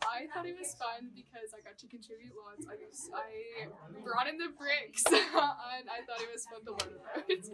I thought it was fun because I got to contribute lots. I brought in the bricks and I thought it was fun to learn about. This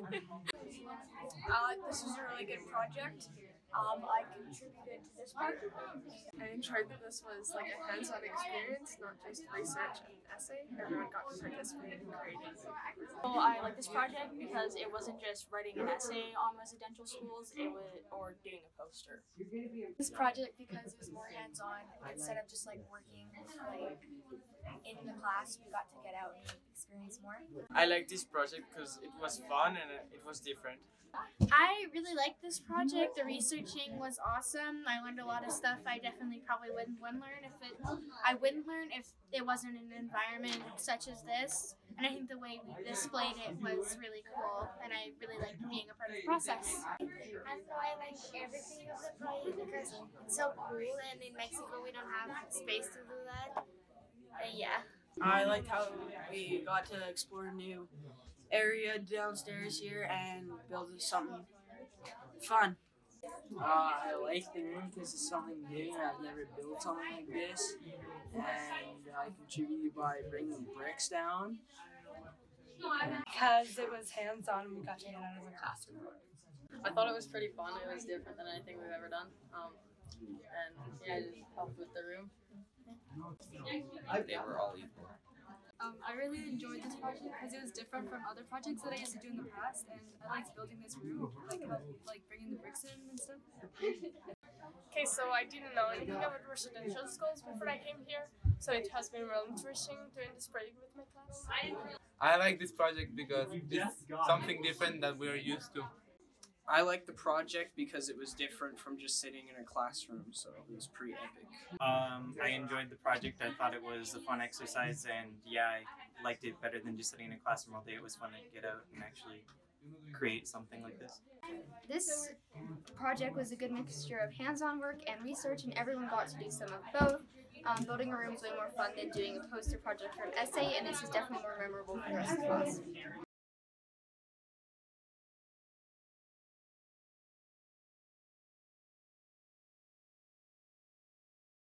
was a really good project. I contributed to this part. I enjoyed that this was like a hands-on experience, not just research and essay. Everyone got to participate in creating. So I like this project because it wasn't just writing an essay on residential schools, or doing a poster. This project because it was more hands-on instead of just like working like in the class. We got to get out and experience more. I like this project because it was fun and it was different. I really liked this project. The researching was awesome. I learned a lot of stuff I definitely probably wouldn't learn if it wasn't an environment such as this. And I think the way we displayed it was really cool, and I really liked being a part of the process. I don't know, I like everything of the project because it's so cool, and in Mexico we don't have space to do that. Yeah. I liked how we got to explore a new area downstairs here and build something fun. I like the room because it's something new. I've never built something like this, and I contributed by bringing bricks down. Because it was hands-on and we got to get out of the classroom. I thought it was pretty fun. It was different than anything we've ever done. And yeah, it just helped with the room. They were all equal. I really enjoyed this project because it was different from other projects that I used to do in the past, and I liked building this room, like bringing the bricks in and stuff. Okay, so I didn't know anything about residential schools before I came here, so it has been really interesting doing this project with my class. I like this project because it's something different that we're used to. I liked the project because it was different from just sitting in a classroom, so it was pretty epic. I enjoyed the project. I thought it was a fun exercise, and yeah, I liked it better than just sitting in a classroom all day. It was fun to get out and actually create something like this. This project was a good mixture of hands-on work and research, and everyone got to do some of both. Building a room is way more fun than doing a poster project or an essay, and this is definitely more memorable for the rest of the class.